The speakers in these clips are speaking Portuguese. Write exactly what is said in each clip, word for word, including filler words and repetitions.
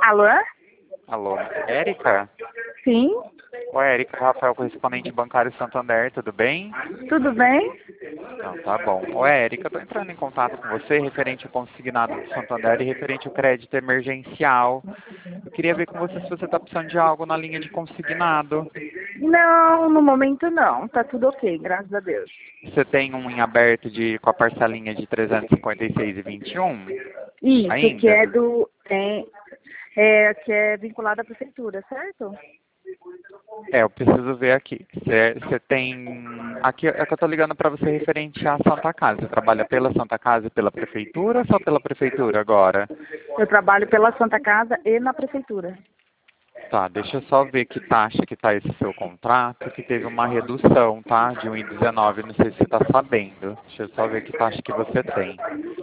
Alô? Alô, Érica? Sim? Oi, Érica, Rafael, correspondente bancário Santander, tudo bem? Tudo bem? Não, tá bom. Oi, Érica, eu tô entrando em contato com você referente ao consignado do Santander e referente ao crédito emergencial. Eu queria ver com você se você está precisando de algo na linha de consignado. Não, no momento não. Tá tudo ok, graças a Deus. Você tem um em aberto de, com a parcelinha de trezentos e cinquenta e seis e vinte e um Isso, que ainda? é do. É, é, que é vinculado à prefeitura, certo? É, eu preciso ver aqui. Você tem... Aqui é que eu tô ligando para você referente à Santa Casa. Você trabalha pela Santa Casa e pela Prefeitura ou só pela Prefeitura agora? Eu trabalho pela Santa Casa e na prefeitura. Tá, deixa eu só ver que taxa que tá esse seu contrato, que teve uma redução, tá? De um vírgula dezenove, não sei se você tá sabendo. Deixa eu só ver que taxa que você tem.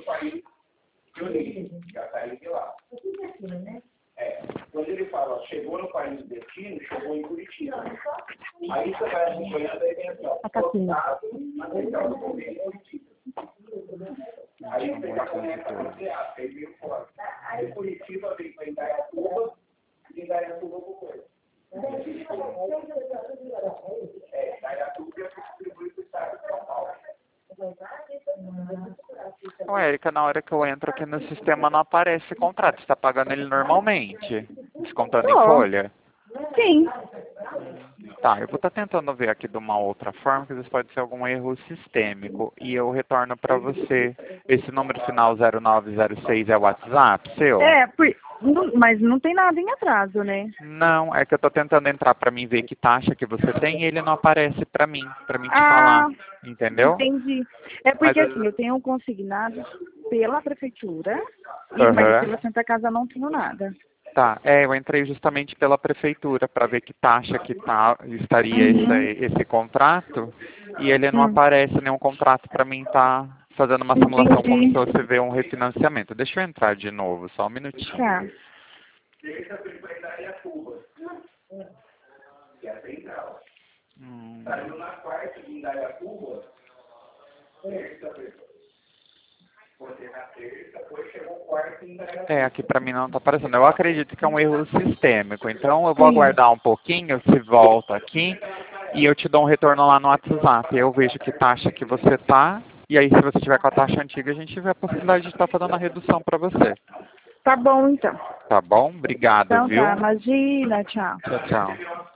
Quando ele fala, ó, chegou no país de destino, chegou em Curitiba. Aí você vai acompanhando, aí vem assim, ó, contato, material do governo em Curitiba. Aí você já começa a fazer, aí vem o fora. Aí Curitiba vem para Indaiatuba, e Indaiatuba para o Coelho. É, Indaiatuba é o que distribui para o estado de São Paulo. Ô, Érica, na hora que eu entro aqui no sistema não aparece contrato. Você está pagando ele normalmente? Descontando em Tô. folha? Sim. Tá, eu vou estar tentando ver aqui de uma outra forma, que às vezes pode ser algum erro sistêmico. E eu retorno para você. Esse número final zero nove zero seis é o WhatsApp seu? É, por, não- mas não tem nada em atraso, né? Não, é que eu estou tentando entrar para mim ver que taxa que você tem e ele não aparece para mim, para mim te Ah, falar. Entendeu? entendi. É Mas, porque assim, eu tenho um consignado pela prefeitura, e, mas aham. pela Santa Casa não tenho nada. Tá, é, eu entrei justamente pela prefeitura para ver que taxa que tá, estaria Uhum. esse, esse contrato e ele não Hum. aparece nenhum contrato para mim tá fazendo uma simulação como se Entendi. fosse ver um refinanciamento. Deixa eu entrar de novo, só um minutinho. Tá. Hum, Saiu na quarta de Indaiatuba, terça-feira. Foi na terça, depois chegou quarta em Indaiatuba. é, aqui para mim não tá aparecendo. Eu acredito que é um erro sistêmico, então eu vou Sim. aguardar um pouquinho, se volta aqui e eu te dou um retorno lá no WhatsApp. Eu vejo que taxa que você tá e aí se você tiver com a taxa antiga, a gente vê a possibilidade de estar fazendo a redução para você. Tá bom, então. Tá bom? Obrigado, Então tá, viu? imagina, tchau. Tchau, tchau.